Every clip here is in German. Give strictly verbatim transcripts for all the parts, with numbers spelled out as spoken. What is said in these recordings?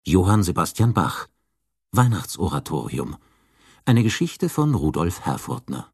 Johann Sebastian Bach Weihnachtsoratorium. Eine Geschichte von Rudolf Herfurthner.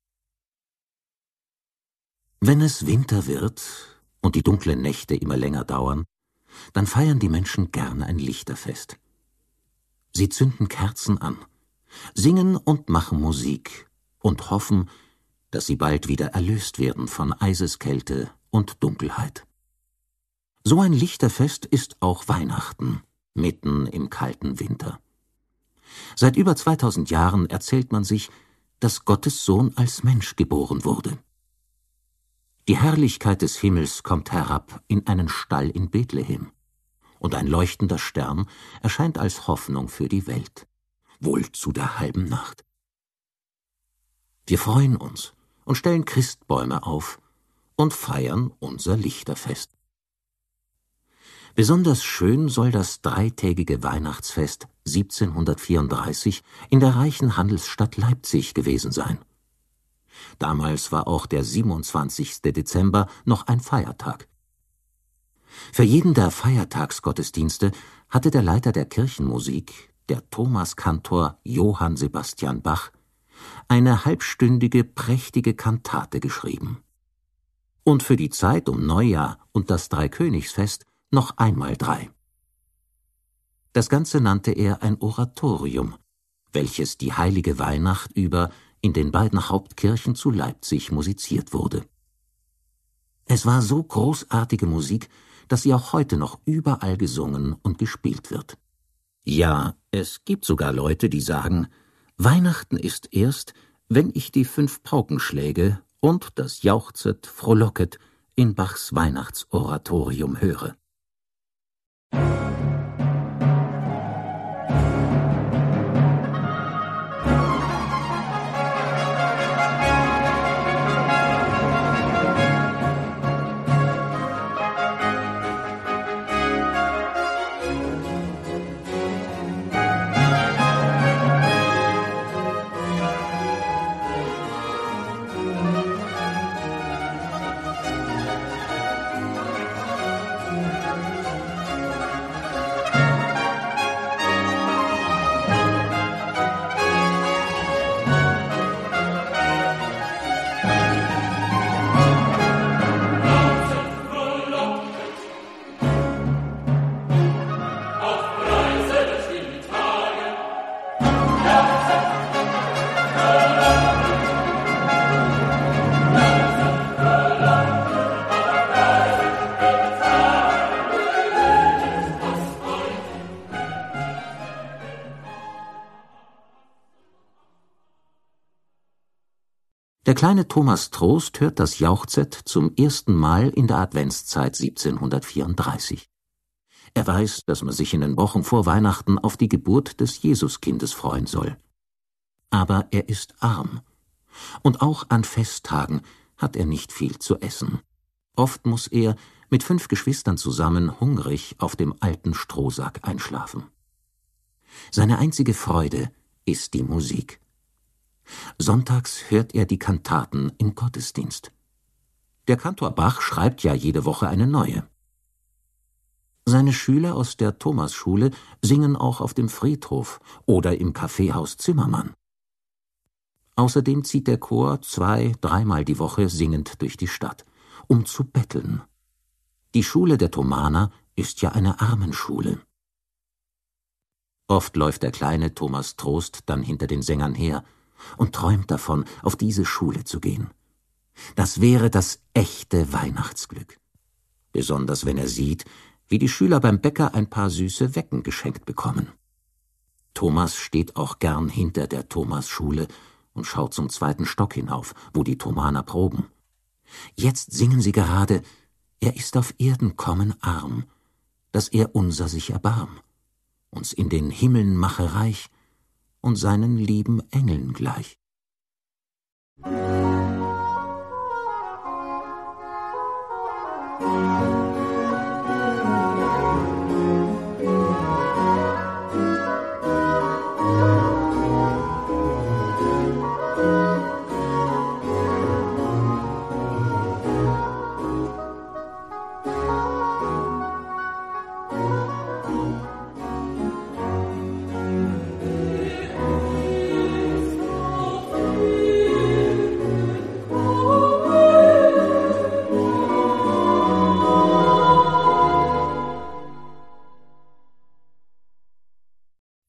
Wenn es Winter wird und die dunklen Nächte immer länger dauern, dann feiern die Menschen gern ein Lichterfest. Sie zünden Kerzen an, singen und machen Musik und hoffen, dass sie bald wieder erlöst werden von Eiseskälte und Dunkelheit. So ein Lichterfest ist auch Weihnachten, mitten im kalten Winter. Seit über zweitausend Jahren erzählt man sich, dass Gottes Sohn als Mensch geboren wurde. Die Herrlichkeit des Himmels kommt herab in einen Stall in Bethlehem, und ein leuchtender Stern erscheint als Hoffnung für die Welt, wohl zu der halben Nacht. Wir freuen uns und stellen Christbäume auf und feiern unser Lichterfest. Besonders schön soll das dreitägige Weihnachtsfest siebzehnhundertvierunddreißig in der reichen Handelsstadt Leipzig gewesen sein. Damals war auch der siebenundzwanzigste Dezember noch ein Feiertag. Für jeden der Feiertagsgottesdienste hatte der Leiter der Kirchenmusik, der Thomaskantor Johann Sebastian Bach, eine halbstündige, prächtige Kantate geschrieben. Und für die Zeit um Neujahr und das Dreikönigsfest noch einmal drei. Das Ganze nannte er ein Oratorium, welches die heilige Weihnacht über in den beiden Hauptkirchen zu Leipzig musiziert wurde. Es war so großartige Musik, dass sie auch heute noch überall gesungen und gespielt wird. Ja, es gibt sogar Leute, die sagen, Weihnachten ist erst, wenn ich die fünf Paukenschläge und das Jauchzet, Frohlocket in Bachs Weihnachtsoratorium höre. Der kleine Thomas Trost hört das Jauchzett zum ersten Mal in der Adventszeit siebzehnhundertvierunddreißig. Er weiß, dass man sich in den Wochen vor Weihnachten auf die Geburt des Jesuskindes freuen soll. Aber er ist arm. Und auch an Festtagen hat er nicht viel zu essen. Oft muss er mit fünf Geschwistern zusammen hungrig auf dem alten Strohsack einschlafen. Seine einzige Freude ist die Musik. Sonntags hört er die Kantaten im Gottesdienst. Der Kantor Bach schreibt ja jede Woche eine neue. Seine Schüler aus der Thomasschule singen auch auf dem Friedhof oder im Kaffeehaus Zimmermann. Außerdem zieht der Chor zwei-, dreimal die Woche singend durch die Stadt, um zu betteln. Die Schule der Thomaner ist ja eine Armenschule. Oft läuft der kleine Thomas Trost dann hinter den Sängern her und träumt davon, auf diese Schule zu gehen. Das wäre das echte Weihnachtsglück. Besonders wenn er sieht, wie die Schüler beim Bäcker ein paar süße Wecken geschenkt bekommen. Thomas steht auch gern hinter der Thomasschule und schaut zum zweiten Stock hinauf, wo die Thomaner proben. Jetzt singen sie gerade, er ist auf Erden kommen arm, dass er unser sich erbarm, uns in den Himmeln mache reich, und seinen lieben Engeln gleich.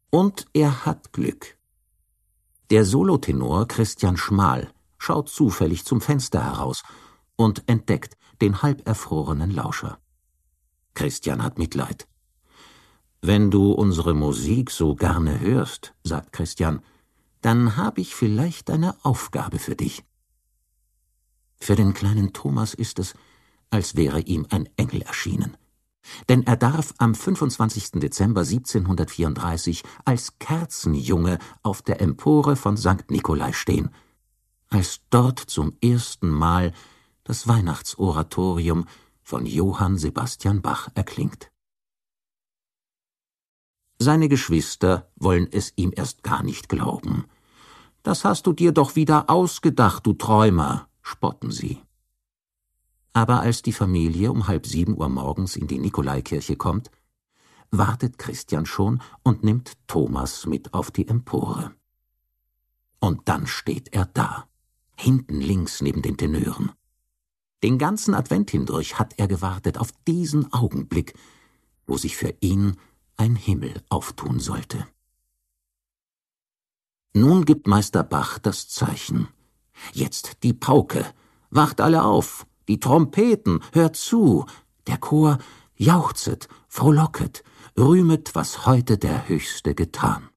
Und er hat Glück. Der Solotenor Christian Schmal schaut zufällig zum Fenster heraus und entdeckt den halberfrorenen Lauscher. Christian hat Mitleid. »Wenn du unsere Musik so gerne hörst«, sagt Christian, »dann habe ich vielleicht eine Aufgabe für dich.« Für den kleinen Thomas ist es, als wäre ihm ein Engel erschienen. Denn er darf am fünfundzwanzigsten Dezember siebzehnhundertvierunddreißig als Kerzenjunge auf der Empore von Sankt Nikolai stehen, als dort zum ersten Mal das Weihnachtsoratorium von Johann Sebastian Bach erklingt. Seine Geschwister wollen es ihm erst gar nicht glauben. »Das hast du dir doch wieder ausgedacht, du Träumer«, spotten sie. Aber als die Familie um halb sieben Uhr morgens in die Nikolaikirche kommt, wartet Christian schon und nimmt Thomas mit auf die Empore. Und dann steht er da, hinten links neben den Tenören. Den ganzen Advent hindurch hat er gewartet auf diesen Augenblick, wo sich für ihn ein Himmel auftun sollte. Nun gibt Meister Bach das Zeichen. Jetzt die Pauke. Wacht alle auf. Die Trompeten, hört zu. Der Chor jauchzet, frohlocket, rühmet, was heute der Höchste getan.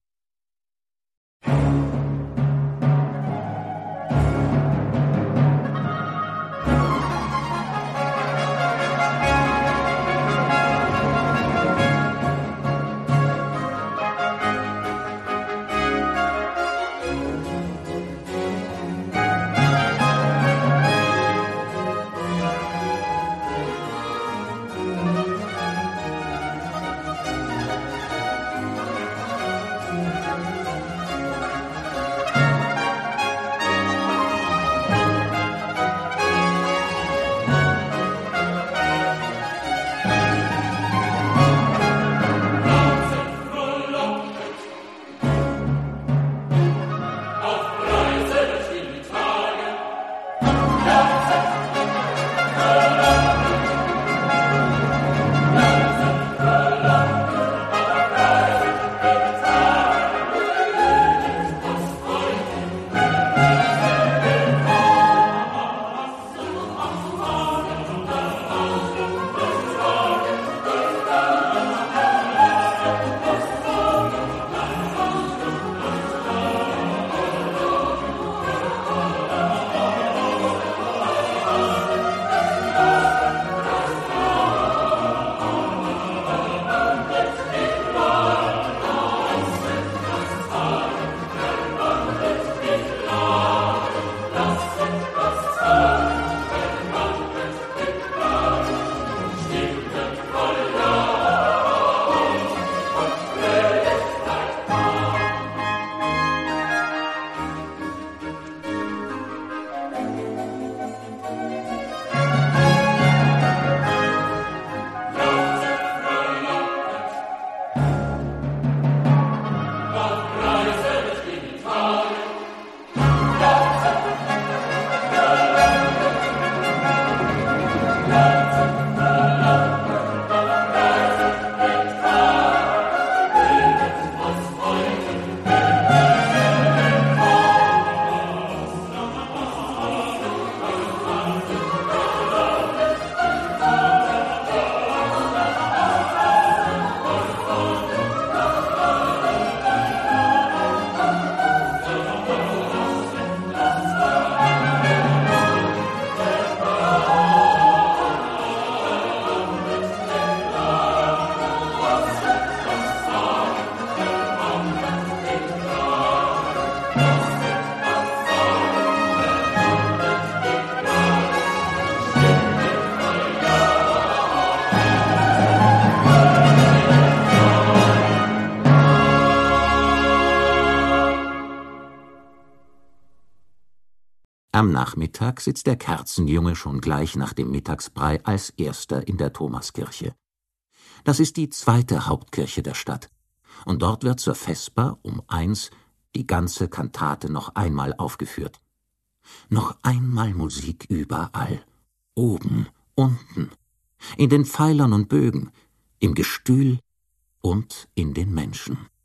Am Nachmittag sitzt der Kerzenjunge schon gleich nach dem Mittagsbrei als erster in der Thomaskirche. Das ist die zweite Hauptkirche der Stadt, und dort wird zur Vesper um eins die ganze Kantate noch einmal aufgeführt. Noch einmal Musik überall, oben, unten, in den Pfeilern und Bögen, im Gestühl und in den Menschen.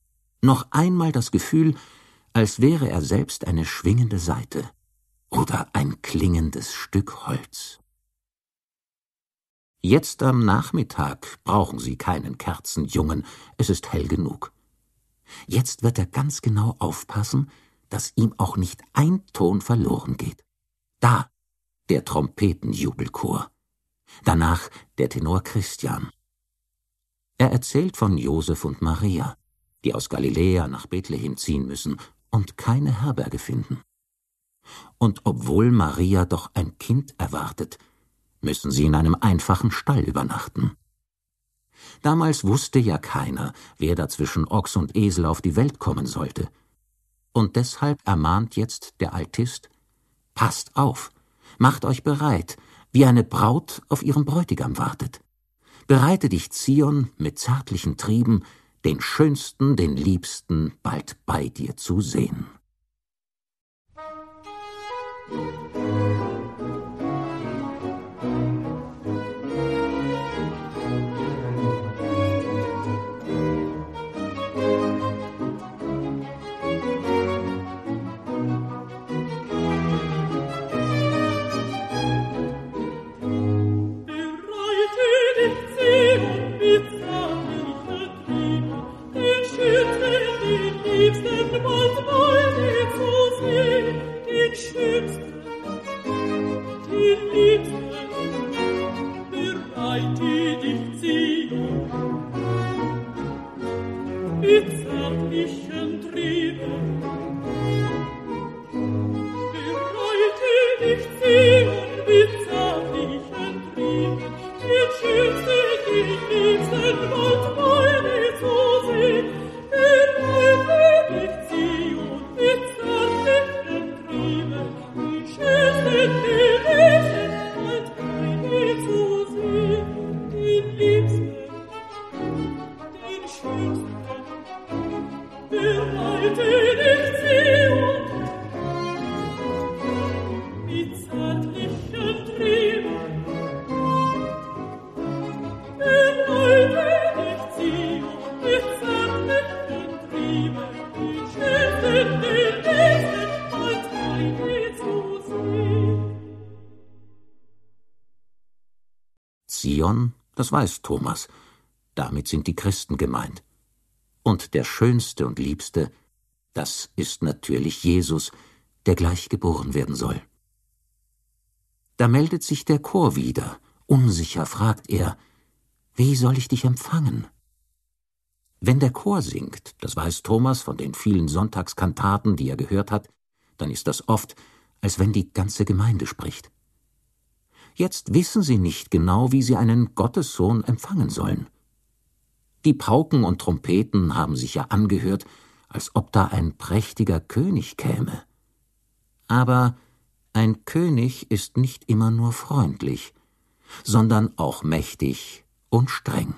Noch einmal das Gefühl, als wäre er selbst eine schwingende Saite oder ein klingendes Stück Holz. Jetzt am Nachmittag brauchen Sie keinen Kerzenjungen, es ist hell genug. Jetzt wird er ganz genau aufpassen, dass ihm auch nicht ein Ton verloren geht. Da der Trompetenjubelchor, danach der Tenor Christian. Er erzählt von Josef und Maria, die aus Galiläa nach Bethlehem ziehen müssen und keine Herberge finden. Und obwohl Maria doch ein Kind erwartet, müssen sie in einem einfachen Stall übernachten. Damals wusste ja keiner, wer da zwischen Ochs und Esel auf die Welt kommen sollte. Und deshalb ermahnt jetzt der Altist: Passt auf, macht euch bereit, wie eine Braut auf ihren Bräutigam wartet. Bereite dich, Zion, mit zärtlichen Trieben, den Schönsten, den Liebsten bald bei dir zu sehen. Zion, das weiß Thomas, damit sind die Christen gemeint. Und der Schönste und Liebste, das ist natürlich Jesus, der gleich geboren werden soll. Da meldet sich der Chor wieder, unsicher fragt er: Wie soll ich dich empfangen? Wenn der Chor singt, das weiß Thomas von den vielen Sonntagskantaten, die er gehört hat, dann ist das oft, als wenn die ganze Gemeinde spricht. Jetzt wissen sie nicht genau, wie sie einen Gottessohn empfangen sollen. Die Pauken und Trompeten haben sich ja angehört, als ob da ein prächtiger König käme. Aber ein König ist nicht immer nur freundlich, sondern auch mächtig und streng.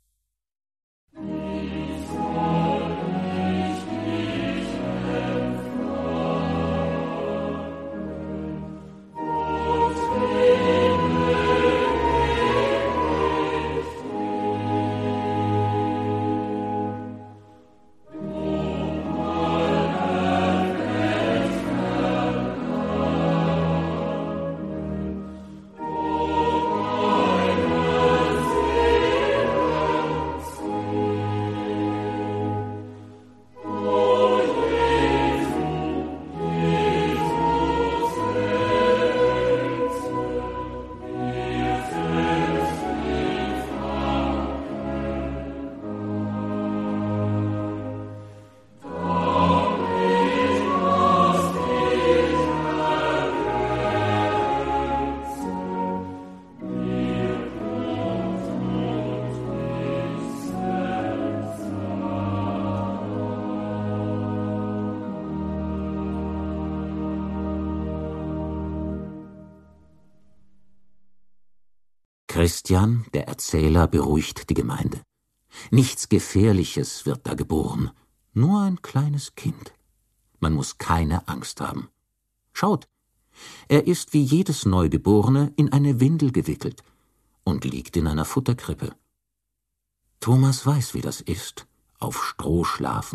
Christian, der Erzähler, beruhigt die Gemeinde. Nichts Gefährliches wird da geboren, nur ein kleines Kind. Man muss keine Angst haben. Schaut, er ist wie jedes Neugeborene in eine Windel gewickelt und liegt in einer Futterkrippe. Thomas weiß, wie das ist, auf Stroh schlafen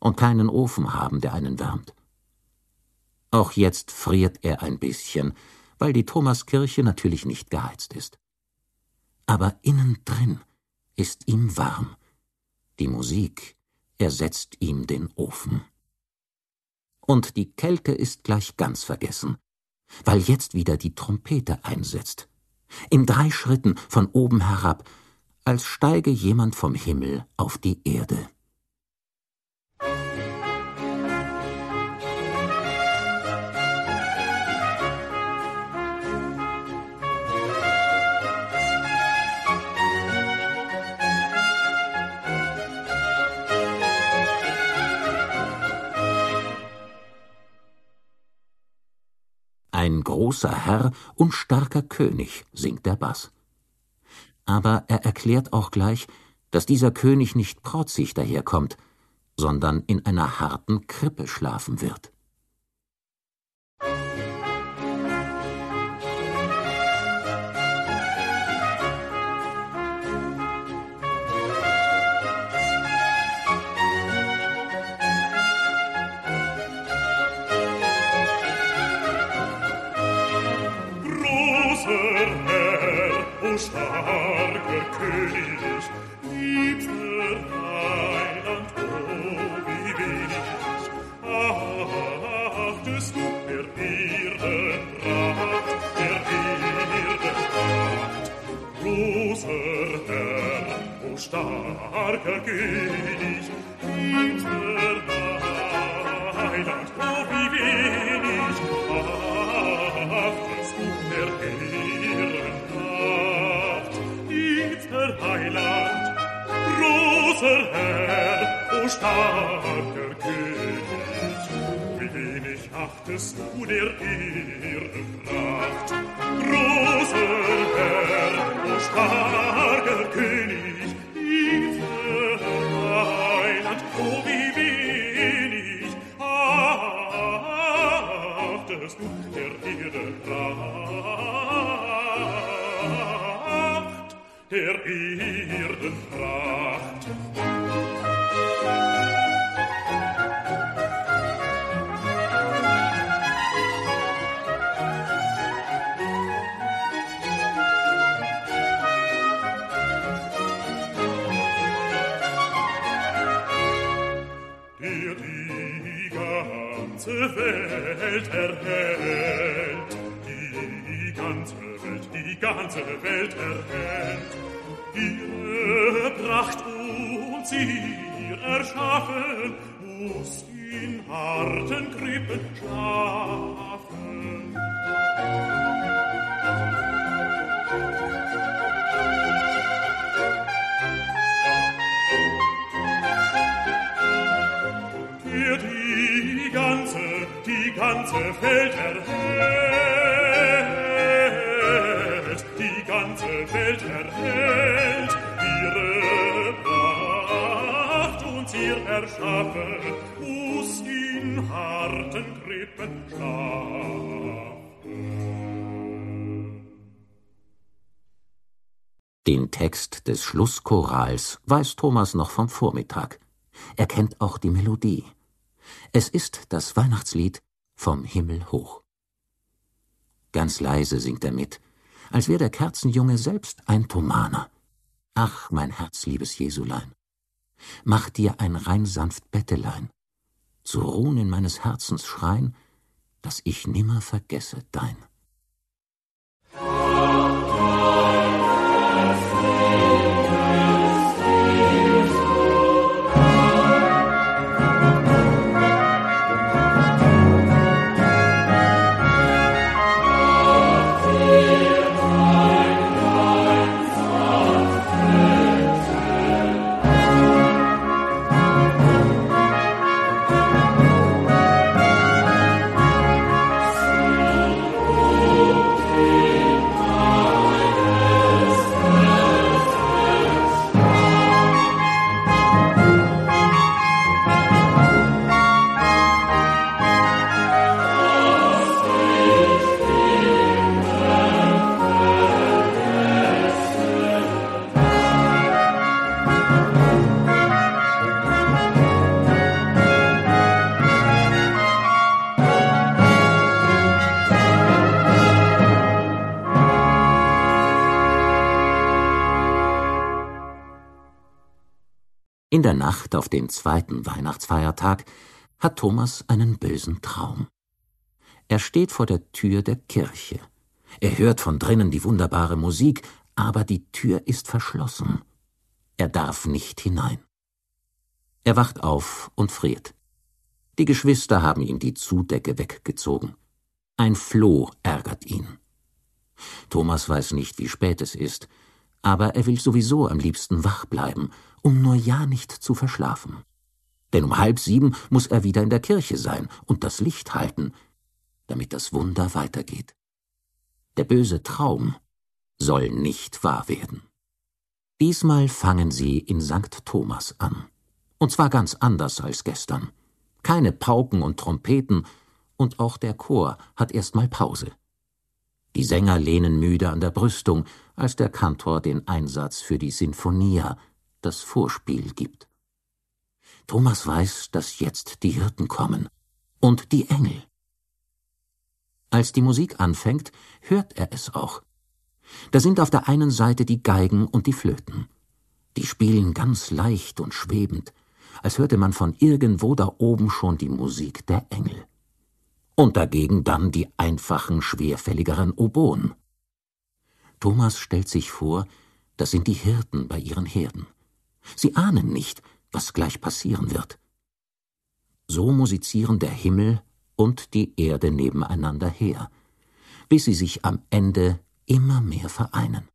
und keinen Ofen haben, der einen wärmt. Auch jetzt friert er ein bisschen, weil die Thomaskirche natürlich nicht geheizt ist. Aber innen drin ist ihm warm. Die Musik ersetzt ihm den Ofen. Und die Kälte ist gleich ganz vergessen, weil jetzt wieder die Trompete einsetzt. In drei Schritten von oben herab, als steige jemand vom Himmel auf die Erde. Ein großer Herr und starker König, singt der Bass. Aber er erklärt auch gleich, dass dieser König nicht protzig daherkommt, sondern in einer harten Krippe schlafen wird. Starker König, liebster Heiland, oh, wie wenig achtest du der Erdenpracht, der Erdenpracht. Großer Herr, oh starker König, liebster Heiland, oh, wie wenig achtest du der Erdenpracht. Heiland, großer Herr, o starker König, wie wenig achtest du der Erdenpracht. Großer Herr, o starker König, lieber Heiland, o wie wenig achtest du der Erdenpracht. Der Erdenpracht. Der die ganze Welt erhält, die ganze Welt, die ganze Welt erhält. Ihre Pracht uns ihr erschaffen, muss in harten Krippen schlafen. Der die ganze, die ganze Welt erhält, die ganze Welt erhält, ihre Pracht uns ihr erschaffen, muss in harten Krippen schlafen. Den Text des Schlusschorals weiß Thomas noch vom Vormittag. Er kennt auch die Melodie. Es ist das Weihnachtslied Vom Himmel hoch. Ganz leise singt er mit, als wär der Kerzenjunge selbst ein Thomaner. Ach, mein Herz, liebes Jesulein, mach dir ein rein sanft Bettelein, zu ruhen in meines Herzens Schrein, dass ich nimmer vergesse dein. Oh, In der Nacht auf den zweiten Weihnachtsfeiertag hat Thomas einen bösen Traum. Er steht vor der Tür der Kirche. Er hört von drinnen die wunderbare Musik, aber die Tür ist verschlossen. Er darf nicht hinein. Er wacht auf und friert. Die Geschwister haben ihm die Zudecke weggezogen. Ein Floh ärgert ihn. Thomas weiß nicht, wie spät es ist, aber er will sowieso am liebsten wach bleiben, um nur ja nicht zu verschlafen. Denn um halb sieben muss er wieder in der Kirche sein und das Licht halten, damit das Wunder weitergeht. Der böse Traum soll nicht wahr werden. Diesmal fangen sie in Sankt Thomas an. Und zwar ganz anders als gestern. Keine Pauken und Trompeten, und auch der Chor hat erstmal Pause. Die Sänger lehnen müde an der Brüstung, als der Kantor den Einsatz für die Sinfonia, das Vorspiel, gibt. Thomas weiß, dass jetzt die Hirten kommen und die Engel. Als die Musik anfängt, hört er es auch. Da sind auf der einen Seite die Geigen und die Flöten. Die spielen ganz leicht und schwebend, als hörte man von irgendwo da oben schon die Musik der Engel. Und dagegen dann die einfachen, schwerfälligeren Oboen. Thomas stellt sich vor, das sind die Hirten bei ihren Herden. Sie ahnen nicht, was gleich passieren wird. So musizieren der Himmel und die Erde nebeneinander her, bis sie sich am Ende immer mehr vereinen.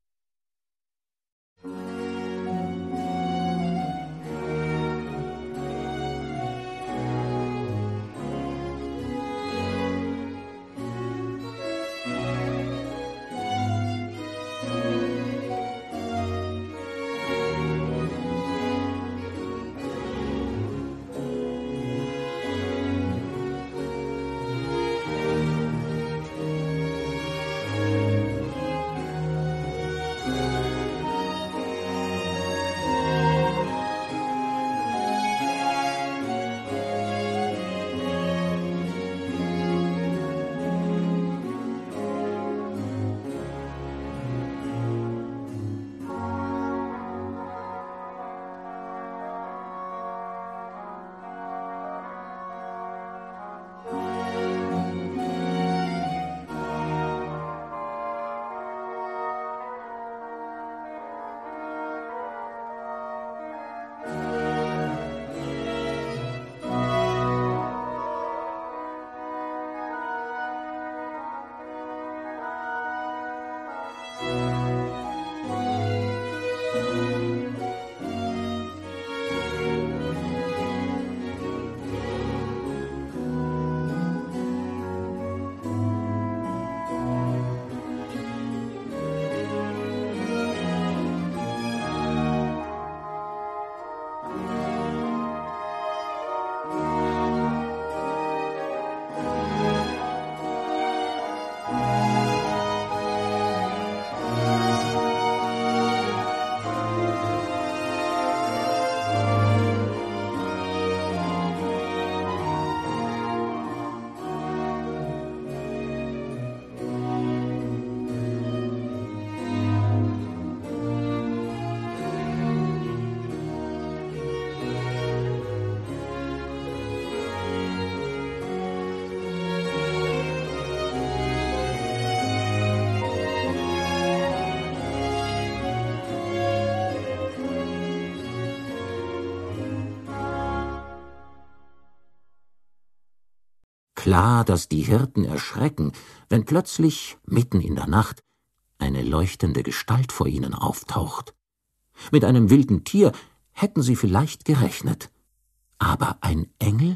Klar, dass die Hirten erschrecken, wenn plötzlich, mitten in der Nacht, eine leuchtende Gestalt vor ihnen auftaucht. Mit einem wilden Tier hätten sie vielleicht gerechnet. Aber ein Engel?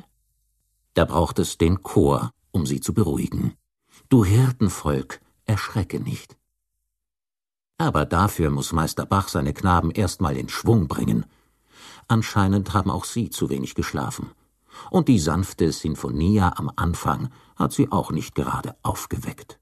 Da braucht es den Chor, um sie zu beruhigen. Du Hirtenvolk, erschrecke nicht. Aber dafür muss Meister Bach seine Knaben erst mal in Schwung bringen. Anscheinend haben auch sie zu wenig geschlafen. Und die sanfte Sinfonia am Anfang hat sie auch nicht gerade aufgeweckt.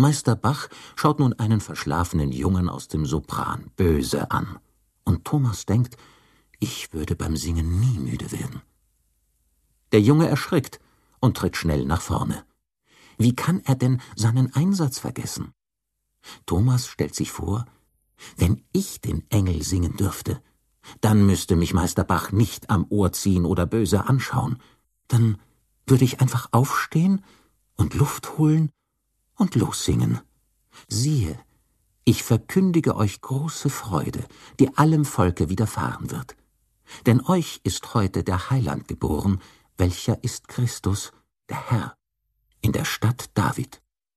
Meister Bach schaut nun einen verschlafenen Jungen aus dem Sopran böse an, und Thomas denkt, ich würde beim Singen nie müde werden. Der Junge erschrickt und tritt schnell nach vorne. Wie kann er denn seinen Einsatz vergessen? Thomas stellt sich vor, wenn ich den Engel singen dürfte, dann müsste mich Meister Bach nicht am Ohr ziehen oder böse anschauen. Dann würde ich einfach aufstehen und Luft holen und lossingen. Siehe, ich verkündige euch große Freude, die allem Volke widerfahren wird. Denn euch ist heute der Heiland geboren, welcher ist Christus, der Herr, in der Stadt David.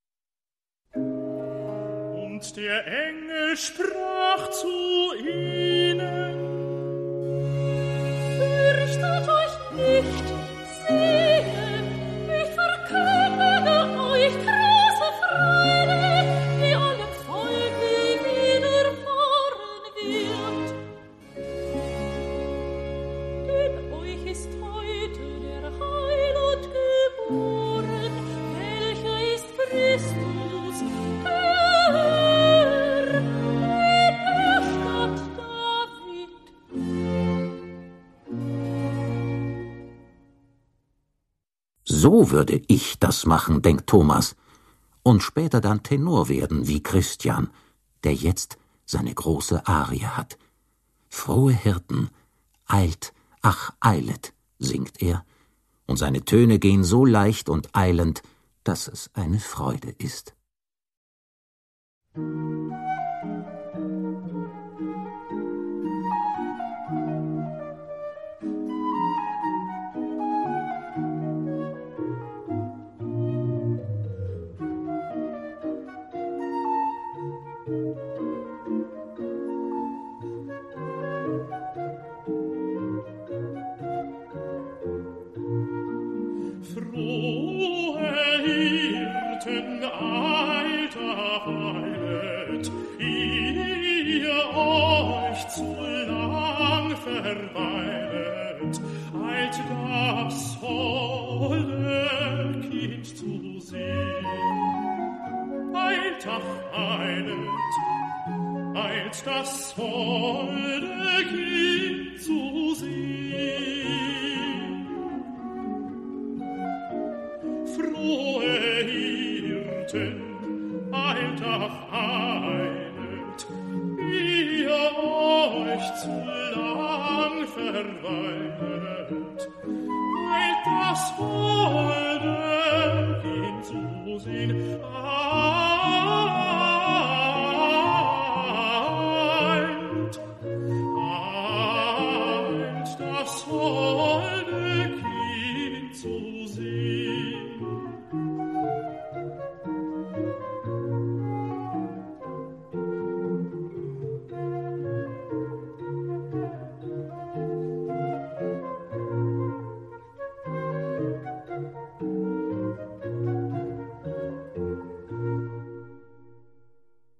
Und der Engel sprach zu ihnen: Fürchtet euch nicht, siehe, ich verkündige euch große Freude, die allem Volke widerfahren wird. Denn euch ist heute der Heiland geboren, welcher ist Christus, der Herr, in der Stadt David. So würde ich das machen, denkt Thomas, und später dann Tenor werden wie Christian, der jetzt seine große Arie hat. Frohe Hirten, eilt, ach eilet, singt er, und seine Töne gehen so leicht und eilend, dass es eine Freude ist. Frohe Hirten, alter Heilet, ihr euch zu lang verweilet, eilt das holde Kind zu sehen. Eilt, ach, eilet, eilt das holde Kind zu sehen. Frohe Hirten, eilt, ach, eilet, ihr euch zu lang verweilet, eilt das holde Kind zu sehen.